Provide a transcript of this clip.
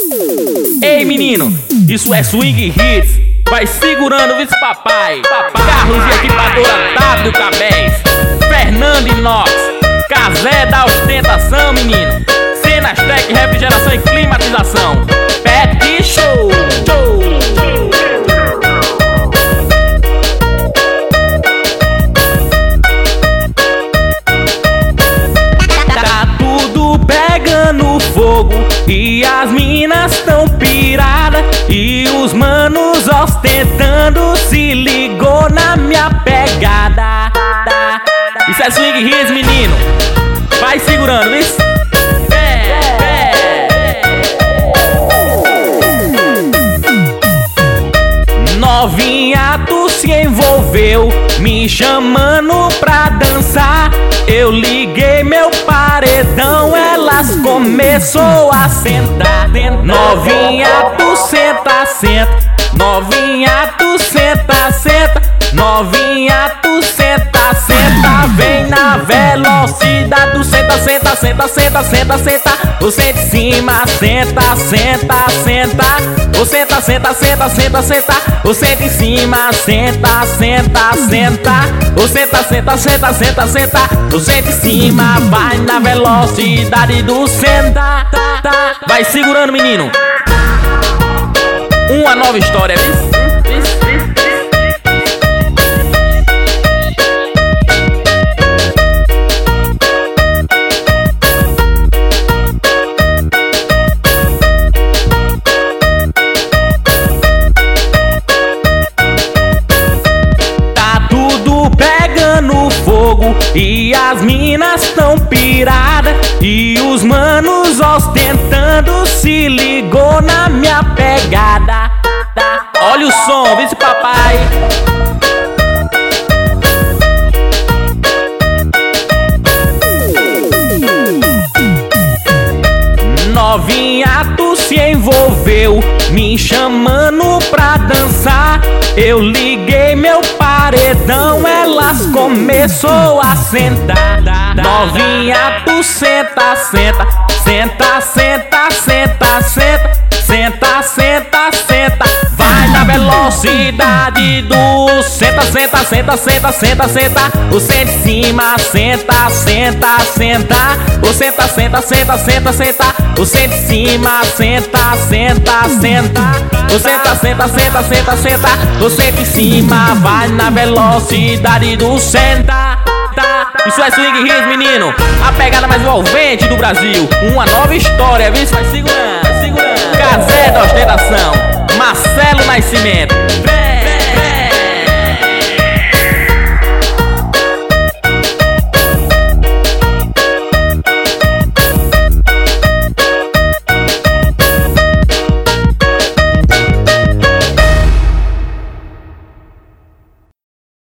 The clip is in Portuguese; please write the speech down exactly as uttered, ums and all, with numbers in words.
Ei menino, isso é Swing Hits. Vai segurando, vice papai. Carlos e equipadora W Cabés, Fernando Inox, Casé da ostentação, menino. Cenas Tech, refrigeração e climatização. Pet Show, show, show. Tá tudo pegando fogo e as minas tão piradas, e os manos ostentando se ligou na minha pegada. Isso é Swing Hits, menino. Vai segurando, isso. Novinha, tu se envolveu, me chamando pra dançar. Eu liguei meu paredão, elas começou a sentar. Novinha, tu senta, senta. Novinha, tu senta, senta. Novinha, tu senta, senta. Vem na velocidade, tu senta, senta, senta, senta, senta, senta. Você de cima, senta, senta, senta. Você senta, senta, senta, senta, senta. Você de cima, senta, senta, senta. Você senta, senta, senta, senta, senta. Você de cima, vai na velocidade do senta. Vai segurando, menino. Uma nova história, viu? E as minas tão piradas, e os manos ostentando se ligou na minha pegada. Olha o som, vice papai. Novinha, tu se envolveu, me chamando pra dançar. Eu liguei meu paredão, elas começou a sentar. Novinha, tu senta, senta. Senta, senta, senta, senta. Senta, senta, senta. Vai na velocidade do senta, senta, senta, senta, senta, senta. Você de cima, senta, senta, senta. Você senta, senta, senta, senta, senta. Você de cima, senta, senta, senta. Você senta, senta, senta, senta, senta. Você de cima, vai na velocidade do senta. Isso é Swing Hits, menino. A pegada mais envolvente do Brasil. Uma nova história, viu? Vai segurando, vai segurando. Casé da ostentação, Marcelo Nascimento.